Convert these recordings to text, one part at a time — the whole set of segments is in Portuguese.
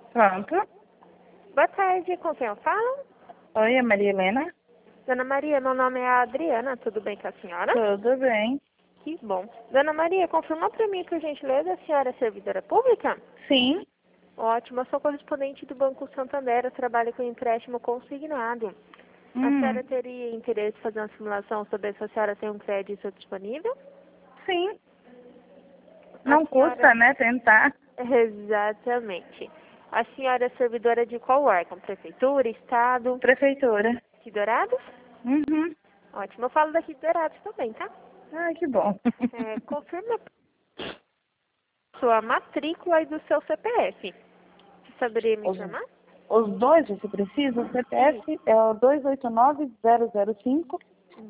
Pronto. Boa tarde, com quem eu falo? Oi, é Maria Helena? Dona Maria, meu nome é Adriana, tudo bem com a senhora? Tudo bem. Que bom. Dona Maria, confirma para mim, por gentileza, a senhora é servidora pública? Sim. Ótimo, eu sou correspondente do Banco Santander, eu trabalho com empréstimo consignado. A senhora teria interesse em fazer uma simulação sobre se a senhora tem um crédito disponível? Sim. A Não senhora... custa, né, tentar. Exatamente. A senhora é servidora de qual órgão? Prefeitura, Estado? Prefeitura. De Dourados? Uhum. Ótimo, eu falo daqui de Dourados também, tá? Ai, que bom. Confirma sua matrícula e do seu CPF. Você saberia me informar? Os dois você precisa? O CPF é o 289-005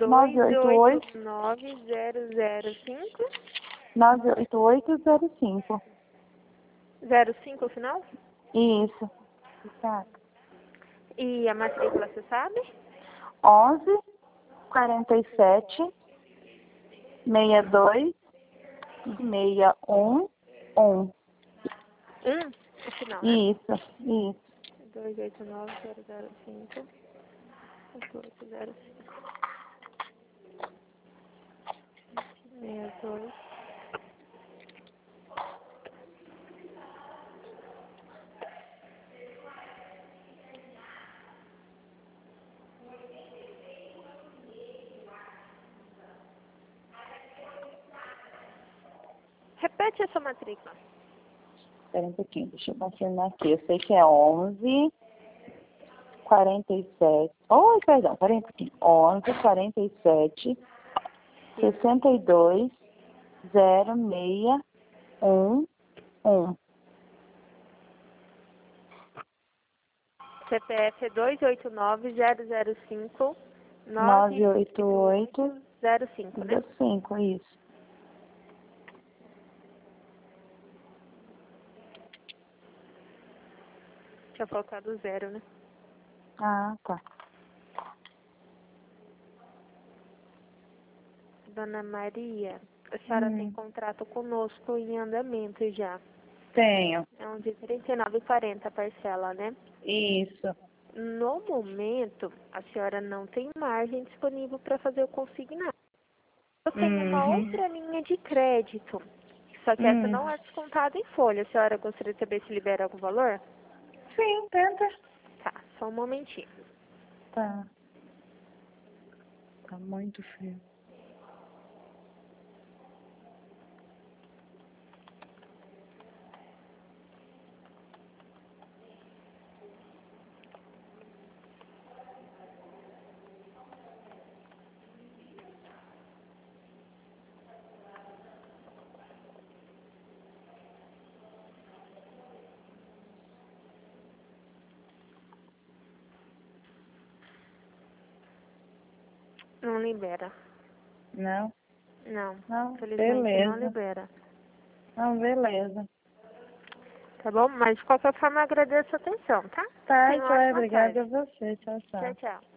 289-005 98805. 05 o final? Isso. Tá. E a matrícula, você sabe? 11 47 62 611. O final, né? Isso, isso. 289-005 8805 62. Repete essa matrícula. Espera um pouquinho, deixa eu confirmar aqui. Eu sei que é 11 47. Oi, perdão, peraí um pouquinho. 11 47 62 0611. CPF é 289-005 988 98805, né? 05, isso. Tinha faltado 0, né? Ah, tá. Dona Maria, a senhora tem contrato conosco em andamento já. Tenho. É um de R$ 39,40 a parcela, né? Isso. No momento, a senhora não tem margem disponível para fazer o consignado. Eu tenho uma outra linha de crédito, só que essa não é descontada em folha. A senhora gostaria de saber se libera algum valor? Sim, tenta. Tá, só um momentinho. Tá. Tá muito frio. Não libera. Não? Não, Não, infelizmente não beleza. libera. Não, beleza. Tá bom? Mas de qualquer forma eu agradeço a atenção, tá? Tá, Tenha uma joia. ótima tarde. Obrigada a você. Tchau, tchau. Tchau, tchau.